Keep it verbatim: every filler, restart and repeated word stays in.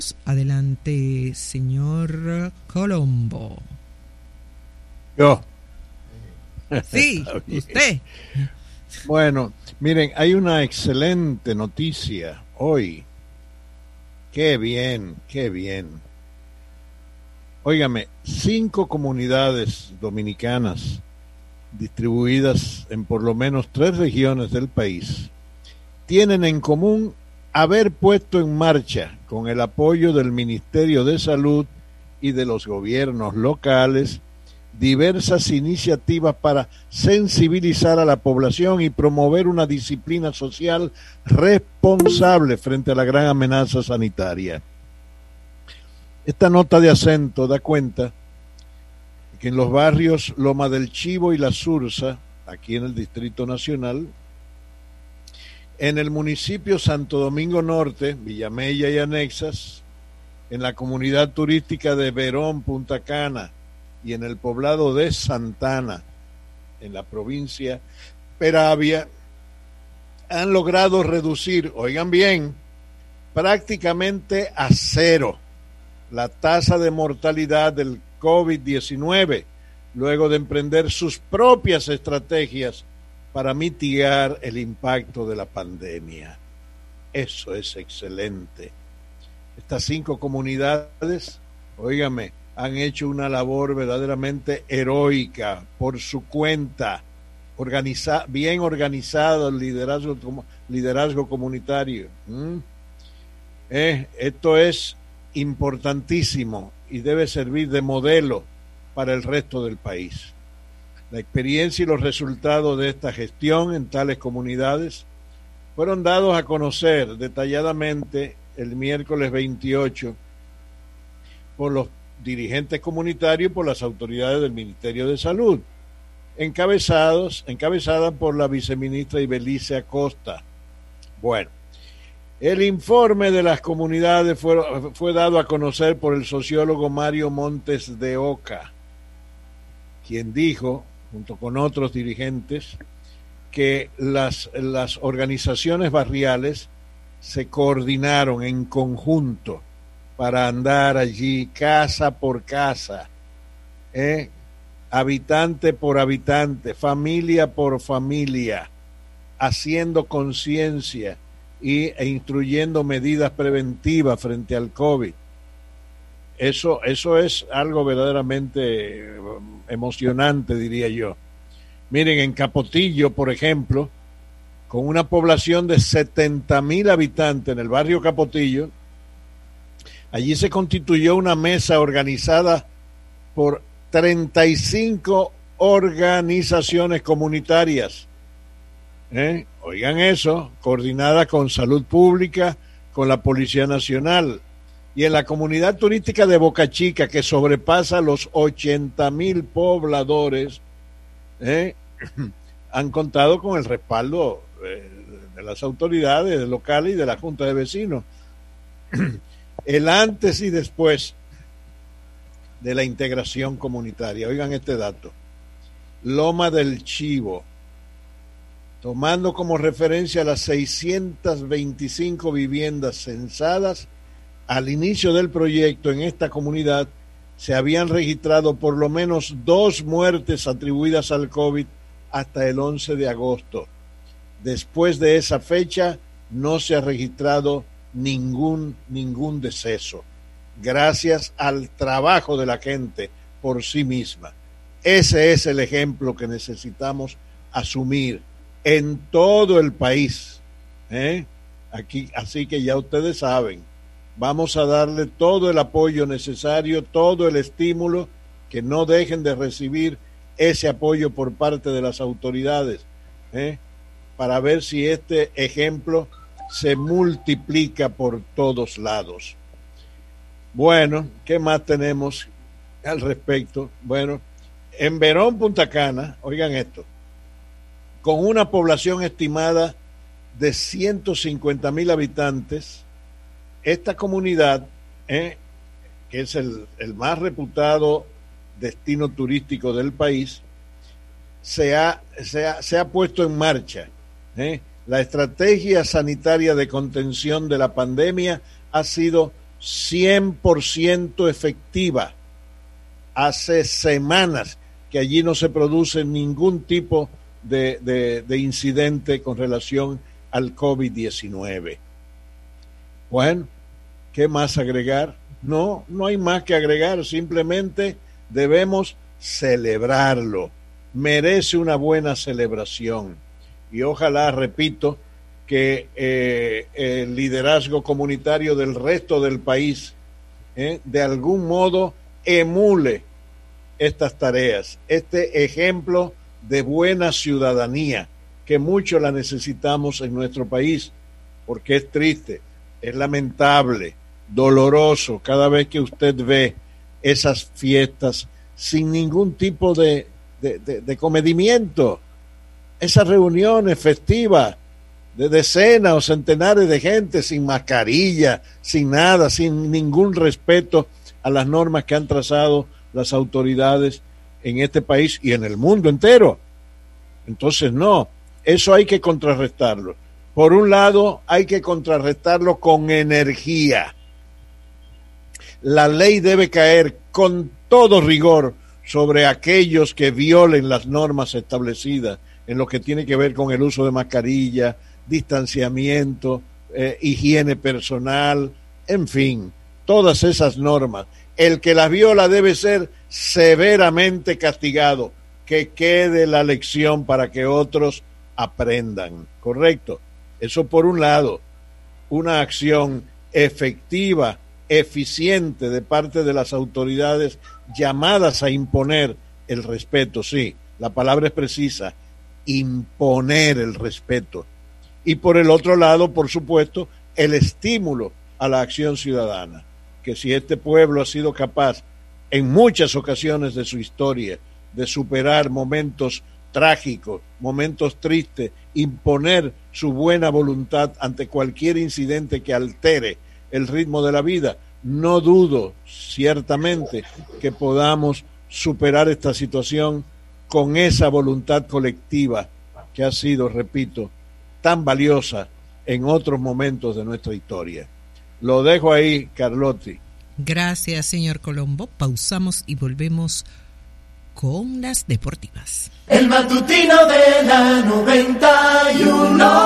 Adelante, señor Colombo. Yo. Sí, usted. Bueno, miren, hay una excelente noticia hoy. Qué bien, qué bien. Óigame, cinco comunidades dominicanas distribuidas en por lo menos tres regiones del país tienen en común haber puesto en marcha, con el apoyo del Ministerio de Salud y de los gobiernos locales, diversas iniciativas para sensibilizar a la población y promover una disciplina social responsable frente a la gran amenaza sanitaria. Esta nota de acento da cuenta que en los barrios Loma del Chivo y La Sursa, aquí en el Distrito Nacional, en el municipio Santo Domingo Norte, Villamella y anexas, en la comunidad turística de Verón, Punta Cana, y en el poblado de Santana, en la provincia Peravia, han logrado reducir, oigan bien, prácticamente a cero la tasa de mortalidad del COVID diecinueve, luego de emprender sus propias estrategias para mitigar el impacto de la pandemia. Eso es excelente. Estas cinco comunidades, óigame, han hecho una labor verdaderamente heroica por su cuenta, organiza, bien organizado el liderazgo, liderazgo comunitario. ¿Mm? Eh, esto es importantísimo y debe servir de modelo para el resto del país. La experiencia y los resultados de esta gestión en tales comunidades fueron dados a conocer detalladamente el miércoles veintiocho por los dirigentes comunitarios y por las autoridades del Ministerio de Salud, encabezados, encabezadas por la viceministra Ibelice Acosta. Bueno, el informe de las comunidades fue, fue dado a conocer por el sociólogo Mario Montes de Oca, quien dijo, junto con otros dirigentes, que las, las organizaciones barriales se coordinaron en conjunto para andar allí casa por casa, ¿eh? habitante por habitante, familia por familia, haciendo conciencia y, e instruyendo medidas preventivas frente al COVID. Eso, eso es algo verdaderamente emocionante, diría yo. Miren, en Capotillo, por ejemplo, con una población de setenta mil habitantes en el barrio Capotillo, allí se constituyó una mesa organizada por treinta y cinco organizaciones comunitarias. ¿Eh? Oigan eso, coordinada con Salud Pública, con la Policía Nacional. Y en la comunidad turística de Boca Chica, que sobrepasa los ochenta mil pobladores, ¿eh? han contado con el respaldo eh, de las autoridades locales y de la Junta de Vecinos. El antes y después de la integración comunitaria. Oigan este dato. Loma del Chivo, tomando como referencia las seiscientas veinticinco viviendas censadas al inicio del proyecto en esta comunidad, se habían registrado por lo menos dos muertes atribuidas al COVID hasta el once de agosto. Después de esa fecha no se ha registrado ningún, ningún deceso, gracias al trabajo de la gente por sí misma. Ese es el ejemplo que necesitamos asumir en todo el país. ¿eh? Aquí, así que ya ustedes saben, vamos a darle todo el apoyo necesario, todo el estímulo, que no dejen de recibir ese apoyo por parte de las autoridades, ¿eh? para ver si este ejemplo se multiplica por todos lados. Bueno, ¿qué más tenemos al respecto? Bueno, en Verón, Punta Cana, oigan esto, con una población estimada de ciento cincuenta mil habitantes, esta comunidad, eh, que es el, el más reputado destino turístico del país, se ha, se ha, se ha puesto en marcha. Eh. La estrategia sanitaria de contención de la pandemia ha sido cien por ciento efectiva. Hace semanas que allí no se produce ningún tipo de, de, de incidente con relación al COVID diecinueve. Bueno, ¿qué más agregar? No, no hay más que agregar, simplemente debemos celebrarlo. Merece una buena celebración. Y ojalá, repito, que eh, el liderazgo comunitario del resto del país eh, de algún modo emule estas tareas, este ejemplo de buena ciudadanía, que mucho la necesitamos en nuestro país, porque es triste, es lamentable, doloroso cada vez que usted ve esas fiestas sin ningún tipo de, de, de, de comedimiento, esas reuniones festivas de decenas o centenares de gente sin mascarilla, sin nada, sin ningún respeto a las normas que han trazado las autoridades en este país y en el mundo entero. Entonces no, eso hay que contrarrestarlo. Por un lado, hay que contrarrestarlo con energía. La ley debe caer con todo rigor sobre aquellos que violen las normas establecidas en lo que tiene que ver con el uso de mascarilla, distanciamiento, eh, higiene personal, en fin, todas esas normas. El que las viola debe ser severamente castigado, que quede la lección para que otros aprendan, ¿correcto? Eso por un lado, una acción efectiva, eficiente de parte de las autoridades llamadas a imponer el respeto, sí, la palabra es precisa, imponer el respeto. Y por el otro lado, por supuesto, el estímulo a la acción ciudadana, que si este pueblo ha sido capaz en muchas ocasiones de su historia de superar momentos trágicos, momentos tristes, imponer su buena voluntad ante cualquier incidente que altere el ritmo de la vida, no dudo ciertamente que podamos superar esta situación con esa voluntad colectiva que ha sido, repito, tan valiosa en otros momentos de nuestra historia. Lo dejo ahí, Carlotti. Gracias, señor Colombo. Pausamos y volvemos con las deportivas. El matutino de la noventa y uno.